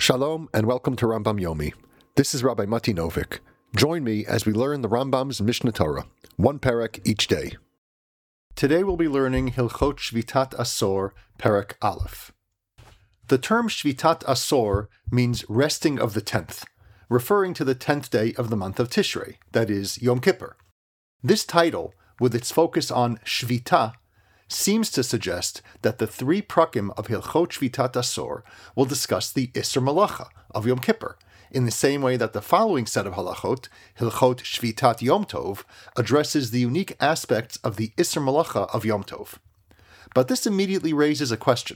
Shalom and welcome to Rambam Yomi. This is Rabbi Mati Novik. Join me as we learn the Rambam's Mishnah Torah, one perek each day. Today we'll be learning Hilchot Shvitat Asor, Perek Aleph. The term Shvitat Asor means resting of the 10th, referring to the 10th day of the month of Tishrei, that is, Yom Kippur. This title, with its focus on Shvita, seems to suggest that the three prakim of Hilchot Shvitat Asor will discuss the Isser Malacha of Yom Kippur, in the same way that the following set of halachot, Hilchot Shvitat Yom Tov, addresses the unique aspects of the Isser Malacha of Yom Tov. But this immediately raises a question.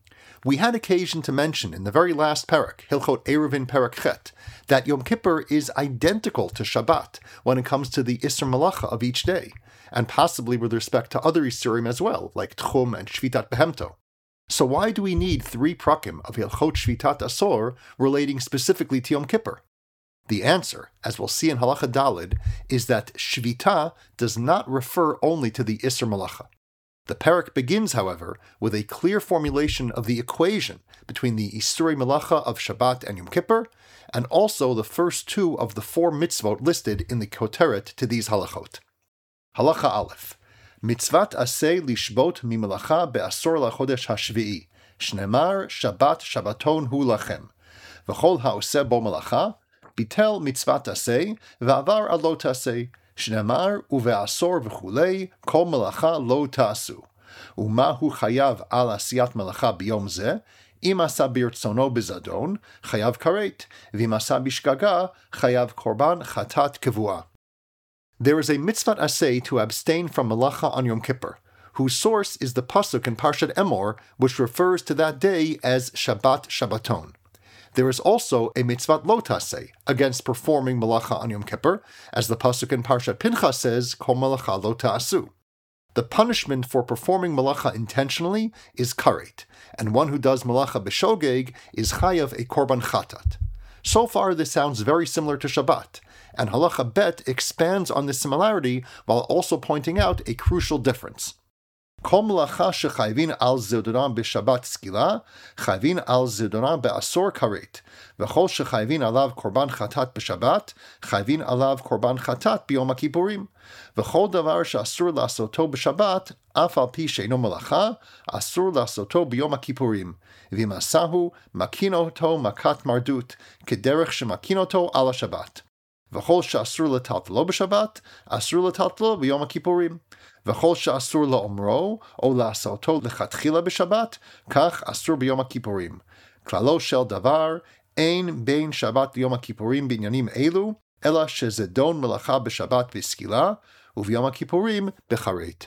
We had occasion to mention in the very last perek, Hilchot Eruvin Perek Chet, that Yom Kippur is identical to Shabbat when it comes to the Isser Malacha of each day, and possibly with respect to other Isurim as well, like Tchum and Shvitat Behemto. So why do we need three prakim of Hilchot Shvitat Asor relating specifically to Yom Kippur? The answer, as we'll see in Halacha Daled, is that Shvita does not refer only to the Isser Malacha. The perek begins, however, with a clear formulation of the equation between the Isurei Malacha of Shabbat and Yom Kippur, and also the first two of the four mitzvot listed in the Koteret to these halachot. Halacha Aleph. Mitzvat aseh lishbot mimelacha be'asor lachodesh hashvi'i. Shnemar Shabbat Shabbaton hu lachem. V'chol ha'oseh bo melacha. Bitel mitzvat aseh v'avar ad lo taseh. Shnemar uve'asor v'chulei kol melacha lo ta'asu. Umahu chayav al asiyat melacha biyom zeh. Im asa birtzono bizadon chayav karet. V'im asa bishgaga chayav korban chatat kevua. There is a mitzvat aseh to abstain from melacha on Yom Kippur, whose source is the pasuk in Parshat Emor, which refers to that day as Shabbat Shabbaton. There is also a mitzvat lo taseh against performing melacha on Yom Kippur, as the pasuk in Parshat Pinchas says, Kol melacha lo ta'asu. The punishment for performing melacha intentionally is karet, and one who does melacha b'shogeg is chayav a korban chatat. So far, this sounds very similar to Shabbat, and Halacha Bet expands on this similarity while also pointing out a crucial difference. Kol melacha shechayvin al zidonam b'Shabbat skila, chayvin al zidonam be'asor karet, v'chol shechayvin alav korban chatat b'Shabbat, chayvin alav korban chatat b'Yom HaKippurim, v'chol davar she'asur la'asoto b'Shabbat, af al pi she'eino melacha, asur la'asoto b'Yom HaKippurim, v'masahu makinoto makat mardut, kederech shemakinoto ala Shabbat. V'chol she'asur l'taltalo b'Shabbat, asur l'taltalo b'Yom HaKippurim. V'chol she'asur la'omro, o la'asoto l'chatchila b'Shabbat, kach asur b'Yom HaKippurim. Klalo shel davar, ein bein Shabbat Yom HaKippurim b'inyanim elu, ela shezedon melacha b'Shabbat v'skila, u'v'Yom HaKippurim b'charet.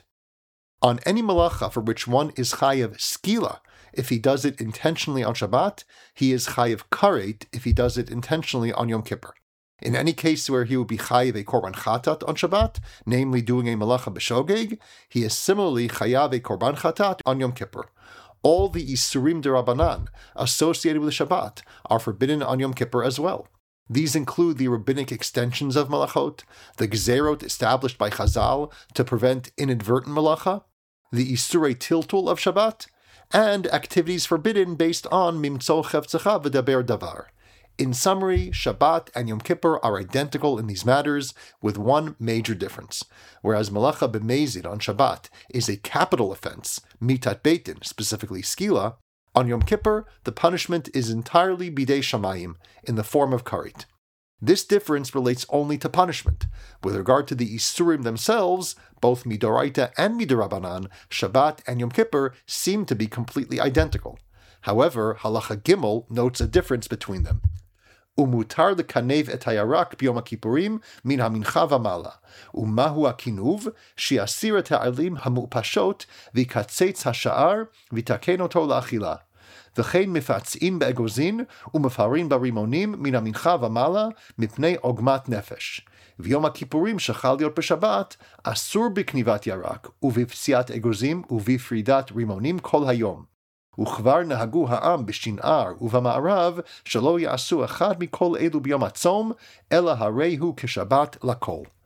On any melacha for which one is chayav skila, if he does it intentionally on Shabbat, he is chayav karet if he does it intentionally on Yom Kippur. In any case where he would be chayav a korban chatat on Shabbat, namely doing a melacha b'shogeg, he is similarly chayav a korban chatat on Yom Kippur. All the isurim derabanan associated with Shabbat are forbidden on Yom Kippur as well. These include the rabbinic extensions of melachot, the gzerot established by Chazal to prevent inadvertent melacha, the isurei tiltul of Shabbat, and activities forbidden based on mimtzo chefzecha v'daber davar. In summary, Shabbat and Yom Kippur are identical in these matters, with one major difference. Whereas melacha b'mezid on Shabbat is a capital offense, mitat beitin, specifically skila, on Yom Kippur, the punishment is entirely bidei shamayim, in the form of karet. This difference relates only to punishment. With regard to the isurim themselves, both midoraita and midirabanan, Shabbat and Yom Kippur seem to be completely identical. However, Halacha Gimel notes a difference between them. Umutar lekanev et hayarak b'Yom HaKippurim min hamincha v'mala. Umahu hakinuv she'asir et ha'alim hamupashot v'katzetz ha'sha'ar v'taken oto la'achila. V'chein mifatzin be'egozin u'mefarin b'rimonim min hamincha v'mala mipnei ogmat nefesh. V'Yom HaKippurim shechal liot b'Shabbat asur b'knivat yarak u'v'psiat egozim u'v'fridat rimonim kol hayom. וכבר נהגו העם בשנער ובמערב שלא יעשו אחד מכל אלו ביום הצום, אלא הרי הוא כשבת לכל.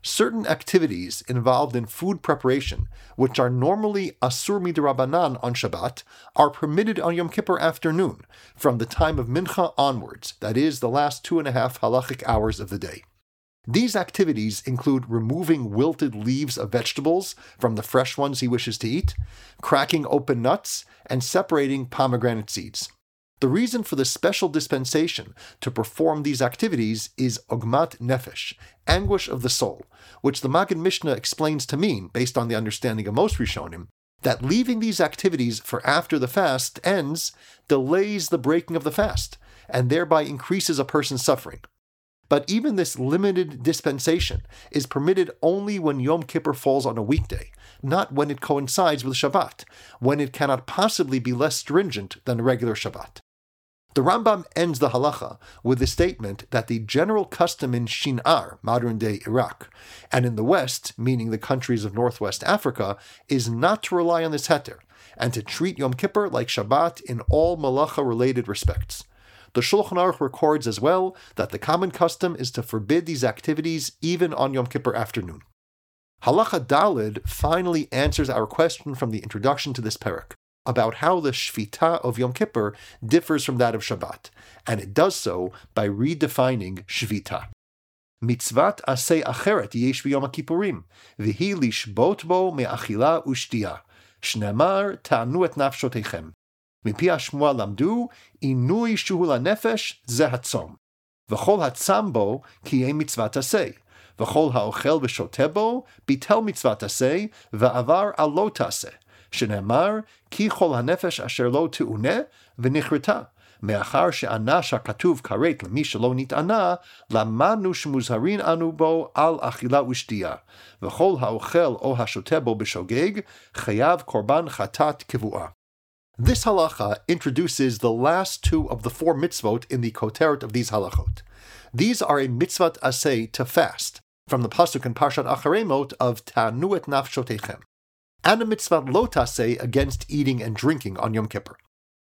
certain activities involved in food preparation, which are normally asur midrabanan on Shabbat, are permitted on Yom Kippur afternoon, from the time of Mincha onwards, that is, the last 2.5 halachic hours of the day. These activities include removing wilted leaves of vegetables from the fresh ones he wishes to eat, cracking open nuts, and separating pomegranate seeds. The reason for the special dispensation to perform these activities is ogmat nefesh, anguish of the soul, which the Maggid Mishnah explains to mean, based on the understanding of most Rishonim, that leaving these activities for after the fast ends delays the breaking of the fast, and thereby increases a person's suffering. But even this limited dispensation is permitted only when Yom Kippur falls on a weekday, not when it coincides with Shabbat, when it cannot possibly be less stringent than a regular Shabbat. The Rambam ends the halacha with the statement that the general custom in Shinar, modern-day Iraq, and in the West, meaning the countries of Northwest Africa, is not to rely on this heter, and to treat Yom Kippur like Shabbat in all malacha-related respects. The Shulchan Aruch records as well that the common custom is to forbid these activities even on Yom Kippur afternoon. Halacha Daled finally answers our question from the introduction to this parak about how the Shvita of Yom Kippur differs from that of Shabbat, and it does so by redefining Shvita. Mitzvat aseh acheret yesh b'Yom Kippurim, v'hi lishbot bo me'achila u'shtiya, shnemar ta'anu et nafshotechem. Mipi hashmua lamdu, inui shuhu lanefesh zeh hatzom. V'chol hatzam bo kiyei mitzvat aseh. V'chol ha'ochel v'shoteh bo, bitel mitzvat aseh, v'avar al lo taseh. שנאמר, כי כל הנפש אשר לא תאונה ונכרתה. מאחר שענה שהכתוב כרת למי שלא נתענה, למדנו שמוזהרין אנו בו על אכילה ושתייה. וכל האוכל או השותה בו בשוגג, חייב קורבן חטאת קבועה. This halacha introduces the last two of the 4 mitzvot in the koteret of these halachot. These are a mitzvat aseh to fast, from the pasuk in Parshat Acharei Mot of Ta'anu et nafshotechem, and a mitzvah lo taseh against eating and drinking on Yom Kippur.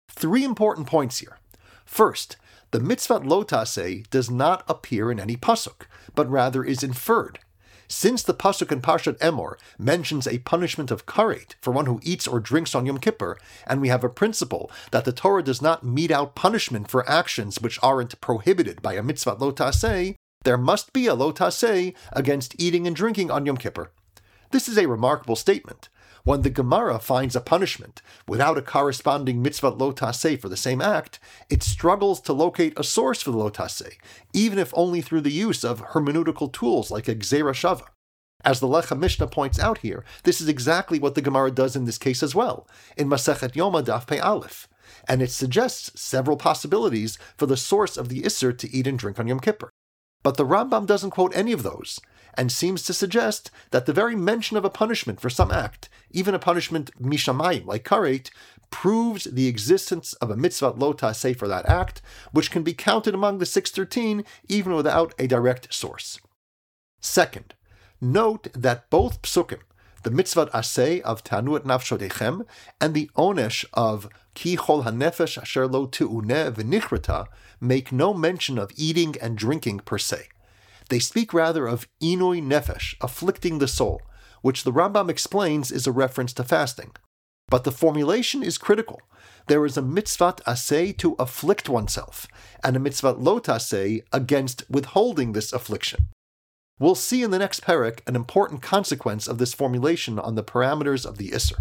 3 important points here. First, the mitzvah lo taseh does not appear in any pasuk, but rather is inferred. Since the pasuk in Parshat Emor mentions a punishment of karet for one who eats or drinks on Yom Kippur, and we have a principle that the Torah does not mete out punishment for actions which aren't prohibited by a mitzvah lo taseh, there must be a lo taseh against eating and drinking on Yom Kippur. This is a remarkable statement. When the Gemara finds a punishment without a corresponding mitzvah lo taseh for the same act, it struggles to locate a source for the lo taseh, even if only through the use of hermeneutical tools like a gzeira shava. As the Lechem Mishnah points out here, this is exactly what the Gemara does in this case as well, in Masechet Yoma Daf Pei Aleph, and it suggests several possibilities for the source of the Isser to eat and drink on Yom Kippur. But the Rambam doesn't quote any of those, and seems to suggest that the very mention of a punishment for some act, even a punishment mishamayim like karet, proves the existence of a mitzvah lo taseh for that act, which can be counted among the 613 even without a direct source. Second, note that both psukim, the mitzvah aseh of Ta'anu et nafshotechem and the onesh of ki chol hanefesh asher lo te'uneh v'nichreta, make no mention of eating and drinking per se. They speak rather of inui nefesh, afflicting the soul, which the Rambam explains is a reference to fasting. But the formulation is critical. There is a mitzvah aseh to afflict oneself, and a mitzvah lo taseh against withholding this affliction. We'll see in the next parak an important consequence of this formulation on the parameters of the Isser.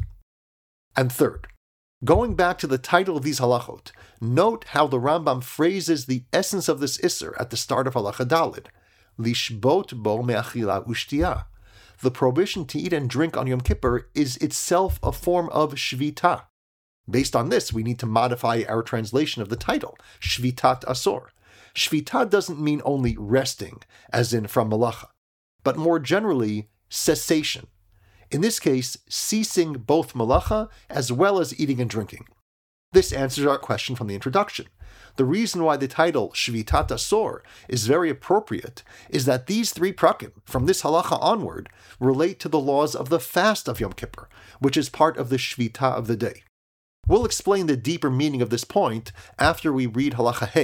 And third, going back to the title of these halachot, note how the Rambam phrases the essence of this Isser at the start of halacha Daled. Lishbot bo me'achila u'shtiya. The prohibition to eat and drink on Yom Kippur is itself a form of shvita. Based on this, we need to modify our translation of the title, Shvitat Asor. Shvita doesn't mean only resting, as in from malacha, but more generally, cessation. In this case, ceasing both malacha as well as eating and drinking. This answers our question from the introduction. The reason why the title Shvitat Asor is very appropriate is that these 3 prakim, from this halacha onward, relate to the laws of the fast of Yom Kippur, which is part of the Shvita of the day. We'll explain the deeper meaning of this point after we read halacha Hey,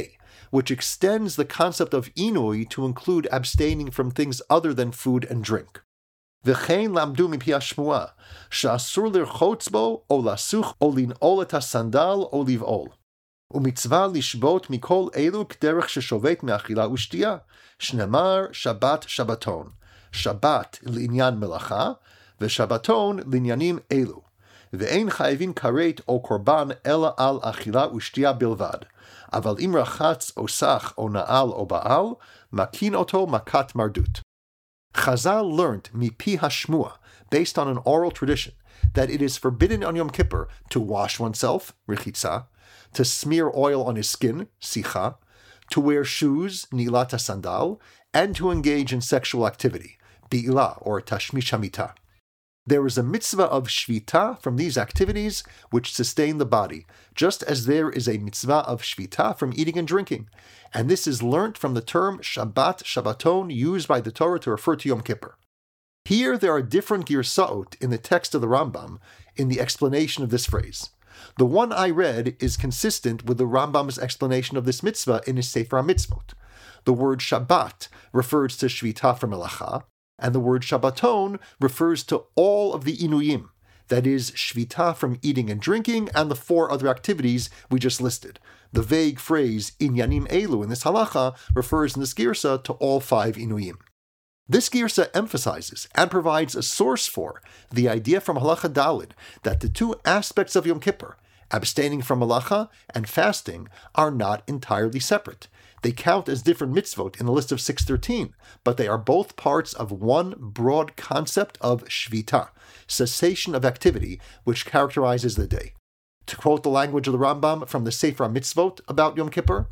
which extends the concept of inui to include abstaining from things other than food and drink. V'chein lamdu mipi hashmua, she'asur lirchotz bo, o lasuch, o lin'ol et hasandal, o liv'ol. Umitzvah lishbot mikol elu k'derech sheshovet me'achila u'shtiya, shnemar Shabbat Shabbaton. Shabbat l'inyan melacha, v'Shabbaton l'inyanim elu. Ve'ein chayvin karet o korban ela al achila u'shtiya bilvad. Aval im rachatz o sach o na'al o ba'al, makin oto makat mardut. Chazal learnt mipi hashmua, based on an oral tradition, that it is forbidden on Yom Kippur to wash oneself, richitza, to smear oil on his skin, sicha, to wear shoes, nilata sandal, and to engage in sexual activity, bi'ilah or tashmish hamita. There is a mitzvah of shvita from these activities which sustain the body, just as there is a mitzvah of shvita from eating and drinking, and this is learnt from the term Shabbat Shabbaton used by the Torah to refer to Yom Kippur. Here there are different girsaot in the text of the Rambam in the explanation of this phrase. The one I read is consistent with the Rambam's explanation of this mitzvah in his Sefer HaMitzvot. The word Shabbat refers to shvita from melacha, and the word Shabbaton refers to all of the inuyim, that is, shvita from eating and drinking and the 4 other activities we just listed. The vague phrase inyanim elu in this halacha refers in this girsa to all 5 inuyim. This girsa emphasizes and provides a source for the idea from halacha dalid that the 2 aspects of Yom Kippur, abstaining from melacha and fasting, are not entirely separate. They count as different mitzvot in the list of 613, but they are both parts of one broad concept of shvita, cessation of activity, which characterizes the day. To quote the language of the Rambam from the Sefer HaMitzvot about Yom Kippur,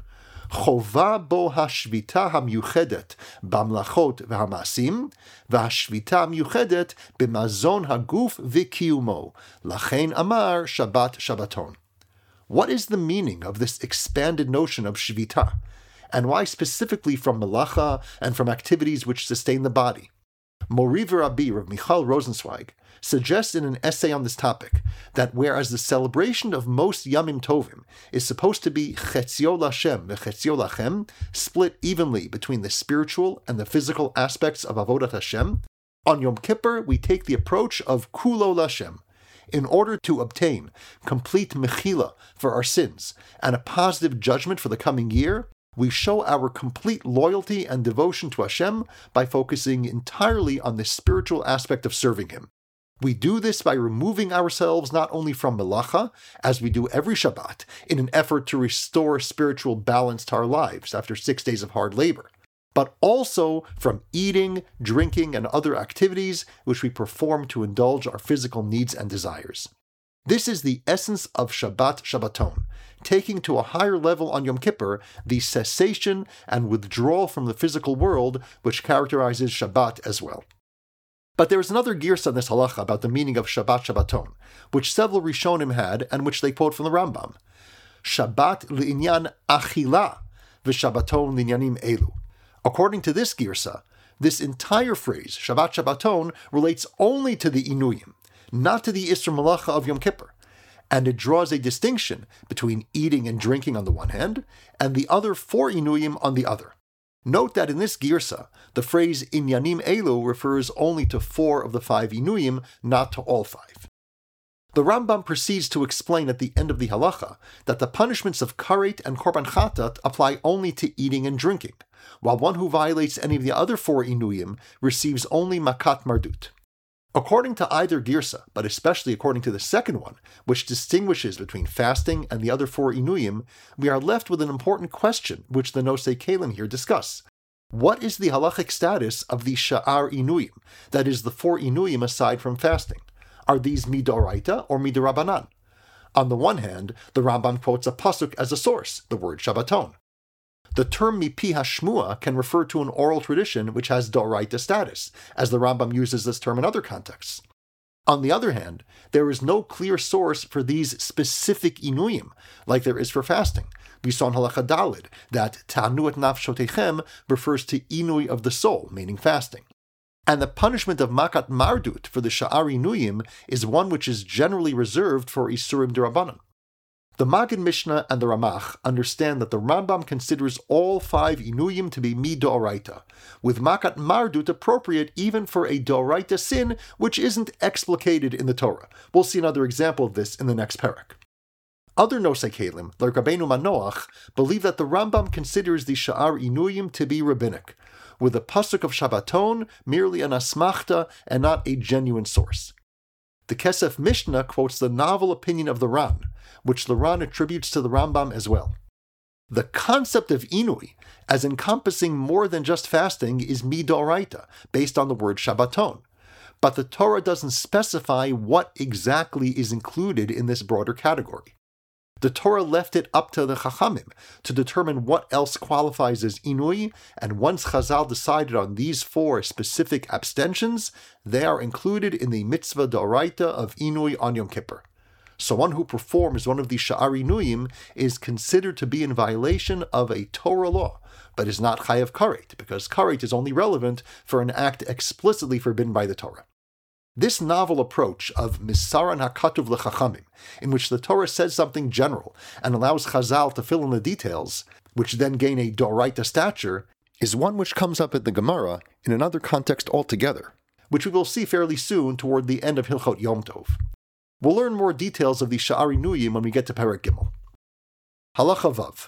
Chova bo hashvita hamyuchedet bamlachot v'hamasim, v'hashvita hamyuchedet b'mazon haguf v'kiyumo, lachein amar Shabbat Shabbaton. What is the meaning of this expanded notion of shvita? And why specifically from melacha and from activities which sustain the body? Mori v'Rabbi Rav Michal Rosenzweig suggests in an essay on this topic that whereas the celebration of most Yamim Tovim is supposed to be chetzio l'Hashem v'chetzio lachem, split evenly between the spiritual and the physical aspects of Avodat Hashem, on Yom Kippur we take the approach of kulo l'Hashem, in order to obtain complete mechila for our sins and a positive judgment for the coming year. We show our complete loyalty and devotion to Hashem by focusing entirely on the spiritual aspect of serving Him. We do this by removing ourselves not only from melacha, as we do every Shabbat, in an effort to restore spiritual balance to our lives after 6 days of hard labor, but also from eating, drinking, and other activities which we perform to indulge our physical needs and desires. This is the essence of Shabbat Shabbaton, taking to a higher level on Yom Kippur the cessation and withdrawal from the physical world which characterizes Shabbat as well. But there is another girsa in this halacha about the meaning of Shabbat Shabbaton, which several Rishonim had and which they quote from the Rambam. Shabbat li'inyan achila v'Shabbaton li'inyanim elu. According to this girsa, this entire phrase, Shabbat Shabbaton, relates only to the inuyim, not to the Isser Melacha of Yom Kippur, and it draws a distinction between eating and drinking on the one hand, and the other 4 inuyim on the other. Note that in this girsa, the phrase inyanim elu refers only to 4 of the 5 inuyim, not to all 5. The Rambam proceeds to explain at the end of the halacha that the punishments of karet and korban chatat apply only to eating and drinking, while one who violates any of the other 4 inuyim receives only makat mardut. According to either girsa, but especially according to the second one, which distinguishes between fasting and the other 4 inuyim, we are left with an important question which the Nosei Kelim here discuss. What is the halachic status of the sha'ar inuyim, that is the 4 inuyim aside from fasting? Are these midoraita or midirabanan? On the one hand, the Rambam quotes a pasuk as a source, the word Shabbaton. The term mipi hashmua can refer to an oral tradition which has doraita status, as the Rambam uses this term in other contexts. On the other hand, there is no clear source for these specific inuyim, like there is for fasting. We saw in Halacha Dalid that ta'anu et nafshotechem refers to inui of the soul, meaning fasting. And the punishment of makat mardut for the sha'ar inuyim is one which is generally reserved for isurim derabanan. The Maggid Mishnah and the Ramach understand that the Rambam considers all 5 Inuyim to be midoraita, with Makat Mardut appropriate even for a doraita sin which isn't explicated in the Torah. We'll see another example of this in the next parak. Other Nosei Kelim, like Rabbeinu Manoach, believe that the Rambam considers the Sha'ar Inuyim to be rabbinic, with the pasuk of Shabbaton merely an asmachta and not a genuine source. The Kesef Mishnah quotes the novel opinion of the Ran, which the Ran attributes to the Rambam as well. The concept of Inui, as encompassing more than just fasting, is midoraita, based on the word Shabbaton. But the Torah doesn't specify what exactly is included in this broader category. The Torah left it up to the Chachamim to determine what else qualifies as Inui, and once Chazal decided on these 4 specific abstentions, they are included in the mitzvah d'oraita of Inui on Yom Kippur. So one who performs one of these Sha'ar Inuyim is considered to be in violation of a Torah law, but is not chayav karet, because karet is only relevant for an act explicitly forbidden by the Torah. This novel approach of Misaran HaKatuv L'Chachamim, in which the Torah says something general and allows Chazal to fill in the details, which then gain a Doraita stature, is one which comes up in the Gemara in another context altogether, which we will see fairly soon toward the end of Hilchot Yom Tov. We'll learn more details of the Sha'ar Inuyim when we get to Perek Gimel. Halacha Vav.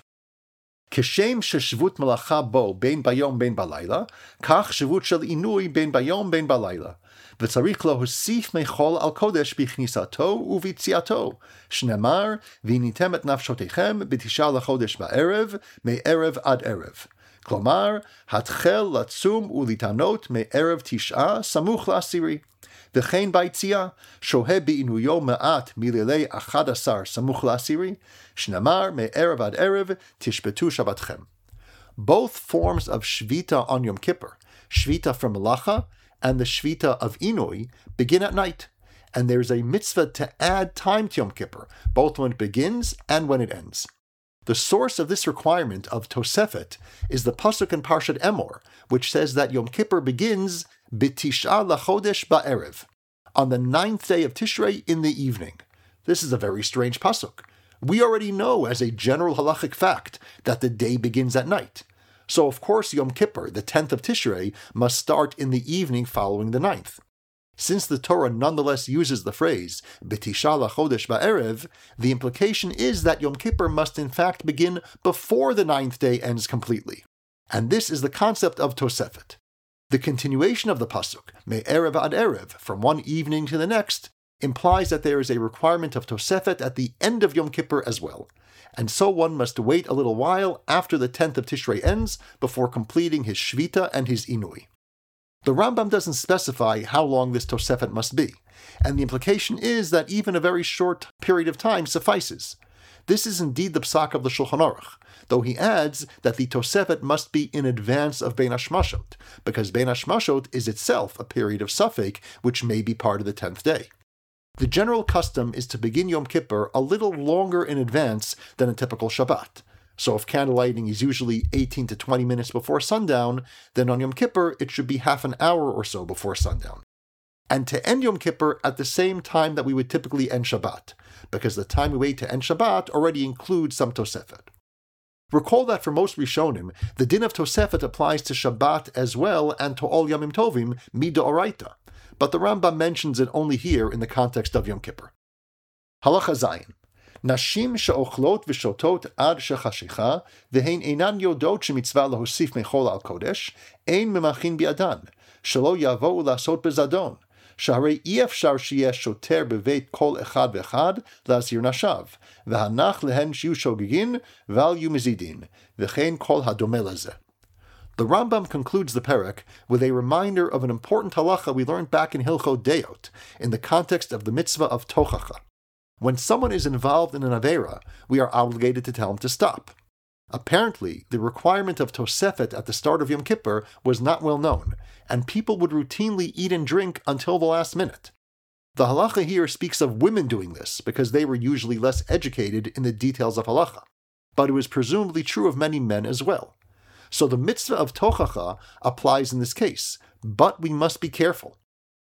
Kishem sheshvut melacha bo bein bayom bein balayla, kach shvut shel inui bein bayom bein balayla. V'tzarich lohosif mechol al kodesh bichnisato uvitziato. Shnemar v'initem et nafshotechem b'tisha lachodesh ba'erev me'erev ad erev. Klomar hatchel latzum ulitanot me'erev tisha samuch la'asiri. V'chein baitzia, shohe bi'inuyo ma'at mililei achadasar samuch la'asiri, shnamar me'erev ad erev tishbetu shabbatchem. Both forms of Shvita on Yom Kippur, Shvita from Melacha and the Shvita of Inui, begin at night, and there is a mitzvah to add time to Yom Kippur, both when it begins and when it ends. The source of this requirement of Tosefet is the pasuk in Parshat Emor, which says that Yom Kippur begins b'tisha lachodesh ba'erev, on the 9th day of Tishrei in the evening. This is a very strange pasuk. We already know as a general halachic fact that the day begins at night. So of course Yom Kippur, the 10th of Tishrei, must start in the evening following the 9th. Since the Torah nonetheless uses the phrase b'tisha lachodesh ba'erev, the implication is that Yom Kippur must in fact begin before the 9th day ends completely. And this is the concept of Tosefet. The continuation of the pasuk, me'erev ad erev, from one evening to the next, implies that there is a requirement of Tosefet at the end of Yom Kippur as well, and so one must wait a little while after the 10th of Tishrei ends before completing his Shvita and his Inui. The Rambam doesn't specify how long this Tosefet must be, and the implication is that even a very short period of time suffices. This is indeed the psak of the Shulchan Aruch, though he adds that the Tosefet must be in advance of Bein Hashmashot, because Bein Hashmashot is itself a period of Safek, which may be part of the 10th day. The general custom is to begin Yom Kippur a little longer in advance than a typical Shabbat. So if candlelighting is usually 18 to 20 minutes before sundown, then on Yom Kippur it should be half an hour or so before sundown. And to end Yom Kippur at the same time that we would typically end Shabbat, because the time we wait to end Shabbat already includes some Tosefet. Recall that for most Rishonim, the din of Tosefet applies to Shabbat as well and to all Yomim Tovim, midoraita, but the Rambam mentions it only here in the context of Yom Kippur. Halacha Zayin. Nashim she'ochlot v'shotot ad shechashicha v'hein einan yodot shemitzvah lahosif mechol al kodesh ein memachin bi'adan shelo yavo'u lasot bezadon שהרי אי אפשר שיהיה שוטר בבית כל אחד ואחד להזהיר נשיו, והנח להן שיהיו שוגגין ואל יהיו מזידין, וכן כל הדומה לזה. The Rambam concludes the perek with a reminder of an important halacha we learned back in Hilchot Deot, in the context of the mitzvah of tochacha. When someone is involved in an avera, we are obligated to tell him to stop. Apparently, the requirement of Tosefet at the start of Yom Kippur was not well known, and people would routinely eat and drink until the last minute. The halacha here speaks of women doing this, because they were usually less educated in the details of halacha, but it was presumably true of many men as well. So the mitzvah of tochacha applies in this case, but we must be careful.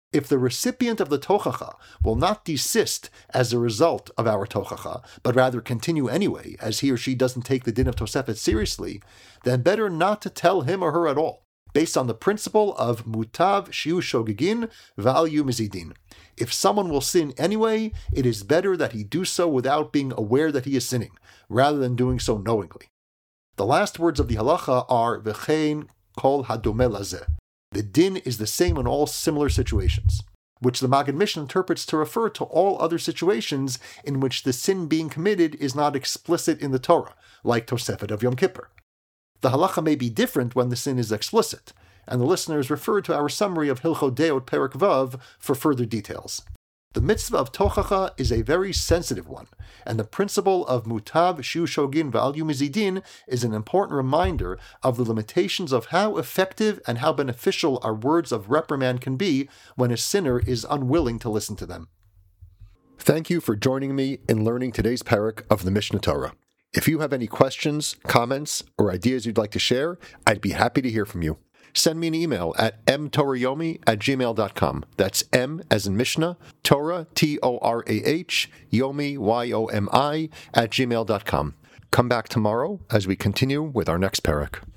If the recipient of the tochacha will not desist as a result of our tochacha, but rather continue anyway, as he or she doesn't take the din of Tosefet seriously, then better not to tell him or her at all, based on the principle of mutav shiu shogegin v'al mizidin. If someone will sin anyway, it is better that he do so without being aware that he is sinning, rather than doing so knowingly. The last words of the halacha are v'chein kol hadome lazeh. The din is the same in all similar situations, which the Maggid Mishnah interprets to refer to all other situations in which the sin being committed is not explicit in the Torah, like Tosefet of Yom Kippur. The halacha may be different when the sin is explicit, and the listeners refer to our summary of Hilchot Deot Perek Vav for further details. The mitzvah of tochacha is a very sensitive one, and the principle of mutav shiu shogin v'al mizidin is an important reminder of the limitations of how effective and how beneficial our words of reprimand can be when a sinner is unwilling to listen to them. Thank you for joining me in learning today's parak of the Mishnah Torah. If you have any questions, comments, or ideas you'd like to share, I'd be happy to hear from you. Send me an email at mtorayomi@gmail.com. That's M as in Mishnah, Torah, Torah, Yomi, Yomi, @gmail.com. Come back tomorrow as we continue with our next parak.